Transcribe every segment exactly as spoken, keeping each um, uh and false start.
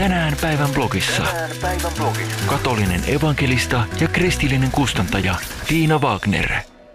Tänään päivän blogissa. Tänään päivän blogissa. Katolinen evankelista ja kristillinen kustantaja Tiina Wagner.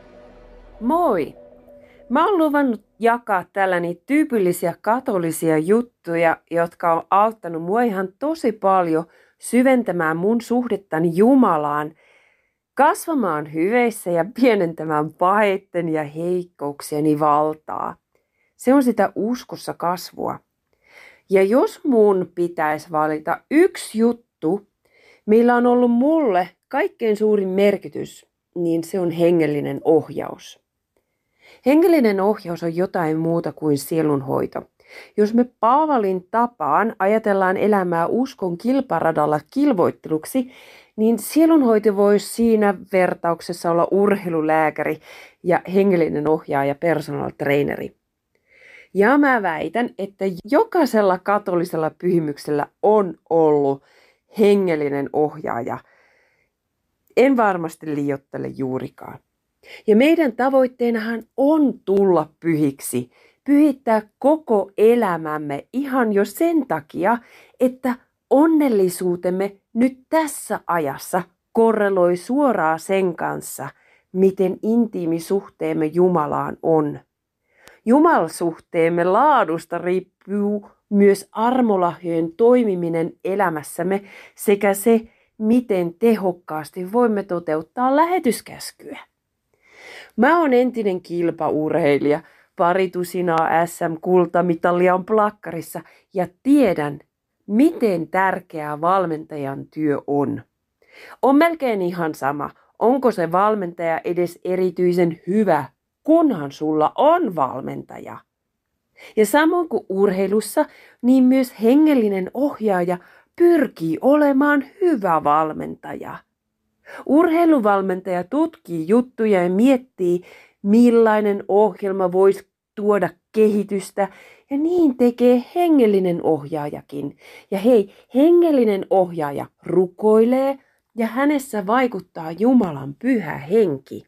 Moi! Mä oon luvannut jakaa tällä niitä tyypillisiä katolisia juttuja, jotka on auttanut mua ihan tosi paljon syventämään mun suhdettani Jumalaan, kasvamaan hyveissä ja pienentämään paheitten ja heikkouksieni valtaa. Se on sitä uskossa kasvua. Ja jos mun pitäisi valita yksi juttu, millä on ollut mulle kaikkein suurin merkitys, niin se on hengellinen ohjaus. Hengellinen ohjaus on jotain muuta kuin sielunhoito. Jos me Paavalin tapaan ajatellaan elämää uskon kilparadalla kilvoitteluksi, niin sielunhoito voisi siinä vertauksessa olla urheilulääkäri ja hengellinen ohjaaja personal traineri. Ja mä väitän, että jokaisella katolisella pyhimyksellä on ollut hengellinen ohjaaja. En varmasti liioittele juurikaan. Ja meidän tavoitteenahan on tulla pyhiksi, pyhittää koko elämämme ihan jo sen takia, että onnellisuutemme nyt tässä ajassa korreloi suoraan sen kanssa, miten intiimi suhteemme Jumalaan on. Jumalasuhteemme laadusta riippuu myös armolahjojen toimiminen elämässämme sekä se, miten tehokkaasti voimme toteuttaa lähetyskäskyä. Mä oon entinen kilpaurheilija, pari tusinaa S M-kultamitalia on plakkarissa ja tiedän, miten tärkeää valmentajan työ on. On melkein ihan sama, onko se valmentaja edes erityisen hyvä, kunhan sulla on valmentaja. Ja samoin kuin urheilussa, niin myös hengellinen ohjaaja pyrkii olemaan hyvä valmentaja. Urheiluvalmentaja tutkii juttuja ja miettii, millainen ohjelma voisi tuoda kehitystä, ja niin tekee hengellinen ohjaajakin. Ja hei, hengellinen ohjaaja rukoilee, ja hänessä vaikuttaa Jumalan pyhä henki.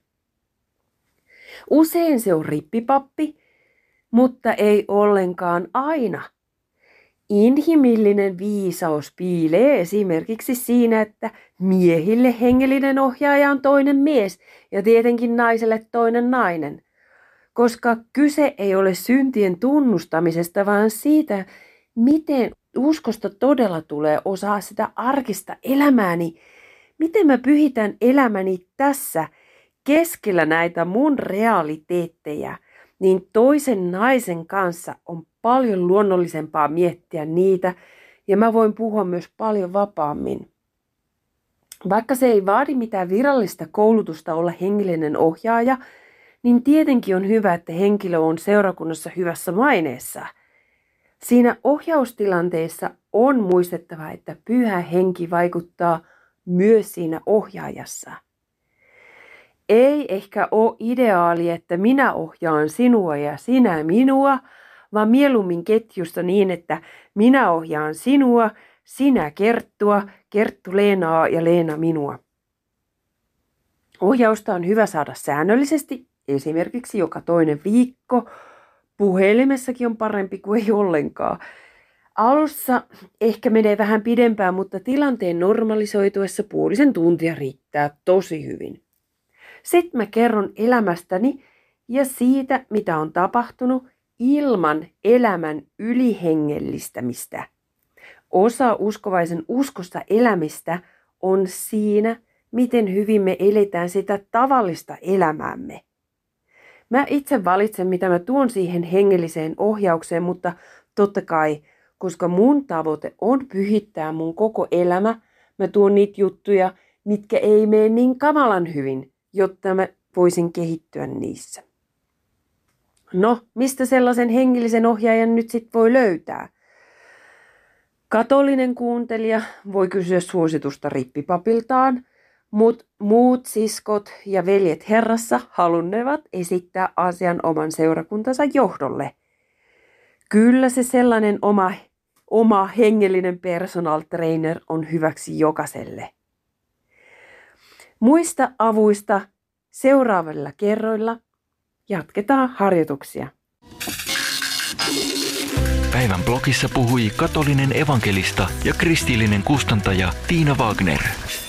Usein se on rippipappi, mutta ei ollenkaan aina. Inhimillinen viisaus piilee esimerkiksi siinä, että miehille hengellinen ohjaaja on toinen mies ja tietenkin naiselle toinen nainen. Koska kyse ei ole syntien tunnustamisesta, vaan siitä, miten uskosta todella tulee osaa sitä arkista elämääni. Miten mä pyhitän elämäni tässä keskellä näitä mun realiteetteja, niin toisen naisen kanssa on paljon luonnollisempaa miettiä niitä, ja mä voin puhua myös paljon vapaammin. Vaikka se ei vaadi mitään virallista koulutusta olla hengellinen ohjaaja, niin tietenkin on hyvä, että henkilö on seurakunnassa hyvässä maineessa. Siinä ohjaustilanteessa on muistettava, että pyhä henki vaikuttaa myös siinä ohjaajassa. Ei ehkä ole ideaali, että minä ohjaan sinua ja sinä minua, vaan mieluummin ketjusta niin, että minä ohjaan sinua, sinä Kerttua, Kerttu Leenaa ja Leena minua. Ohjausta on hyvä saada säännöllisesti, esimerkiksi joka toinen viikko. Puhelimessakin on parempi kuin ei ollenkaan. Alussa ehkä menee vähän pidempään, mutta tilanteen normalisoituessa puolisen tuntia riittää tosi hyvin. Sitten mä kerron elämästäni ja siitä, mitä on tapahtunut ilman elämän ylihengellistämistä. Osa uskovaisen uskosta elämistä on siinä, miten hyvin me eletään sitä tavallista elämäämme. Mä itse valitsen, mitä mä tuon siihen hengelliseen ohjaukseen, mutta totta kai, koska mun tavoite on pyhittää mun koko elämä, mä tuon niitä juttuja, mitkä ei mene niin kamalan hyvin, jotta mä voisin kehittyä niissä. No, mistä sellaisen hengellisen ohjaajan nyt sit voi löytää? Katolinen kuuntelija voi kysyä suositusta rippipapiltaan, mutta muut siskot ja veljet Herrassa halunnevat esittää asian oman seurakuntansa johdolle. Kyllä se sellainen oma, oma hengellinen personal trainer on hyväksi jokaiselle. Muista avuista seuraavilla kerroilla jatketaan harjoituksia. Päivän blogissa puhui katolinen evankelista ja kristillinen kustantaja Tiina Wagner.